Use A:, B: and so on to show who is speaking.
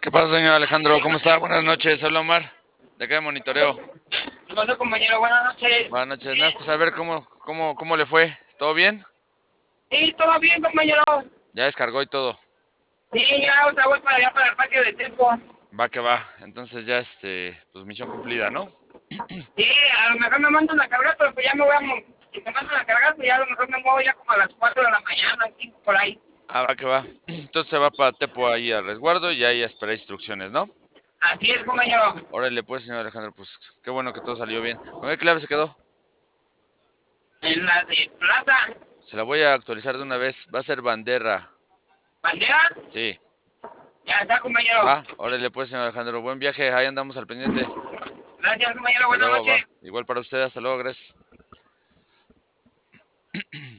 A: ¿Qué pasa, señor Alejandro? ¿Cómo está? Buenas noches, habla Omar, de acá de Monitoreo.
B: ¿Qué pasó, compañero? Buenas noches.
A: Buenas noches, nada, pues a ver cómo le fue. ¿Todo bien?
B: Sí, todo bien, compañero.
A: Ya descargó y todo.
B: Sí, ya otra voy para allá, para el parque de Tempo.
A: Va que va. Entonces ya pues misión cumplida, ¿no?
B: Sí, a lo mejor me mandan a cargar, pero pues ya me voy a... Si me mandan a cargar, pues ya a lo mejor me muevo ya como a las 4 de la mañana, 5 por ahí.
A: Ah, va que va. Entonces se va para Tepo ahí al resguardo y ahí espera instrucciones, ¿no?
B: Así es, compañero.
A: Órale pues, señor Alejandro, pues qué bueno que todo salió bien. ¿Con qué clave se quedó?
B: En la de Plaza.
A: Se la voy a actualizar de una vez. Va a ser Bandera.
B: ¿Bandera?
A: Sí.
B: Ya está, compañero.
A: Va, órale pues, señor Alejandro. Buen viaje, ahí andamos al pendiente.
B: Gracias, compañero.
A: Hasta
B: Buenas
A: luego, va.
B: noches.
A: Igual para usted, hasta luego, gracias.